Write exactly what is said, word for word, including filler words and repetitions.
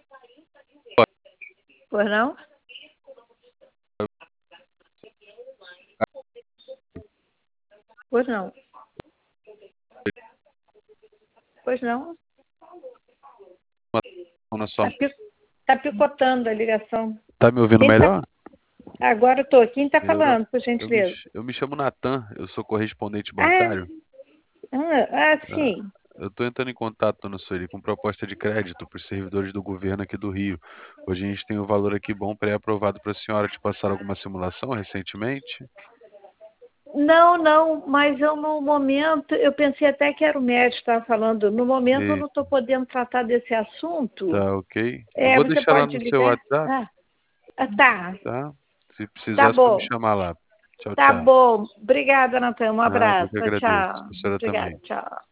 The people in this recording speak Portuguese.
Pois não? Pois não. Pois não. Na sua... Tá, pi... tá picotando a ligação. Tá me ouvindo Quem melhor? Tá... Agora eu tô. Quem tá Eu, não... falando, por eu, me... gentileza? eu me chamo Natan, eu sou correspondente Ah, bancário. ah, ah Tá. sim. Eu estou entrando em contato, dona Sueli, com proposta de crédito para os servidores do governo aqui do Rio. Hoje a gente tem um valor aqui bom pré-aprovado para a senhora. Te passaram alguma simulação recentemente? Não, não, mas eu no momento, eu pensei até que era o médico que estava falando. No momento eu não Eita, estou podendo tratar desse assunto. tá ok. Eu É, vou você deixar lá pode no seu ligar? WhatsApp, Ah, ah, tá, tá? Se tá precisar, é só me bom. chamar lá. Tchau, Tá tchau. bom. Obrigada, Natan. Um Nada, eu abraço. que agradeço. Tchau. A senhora Obrigada, também. tchau.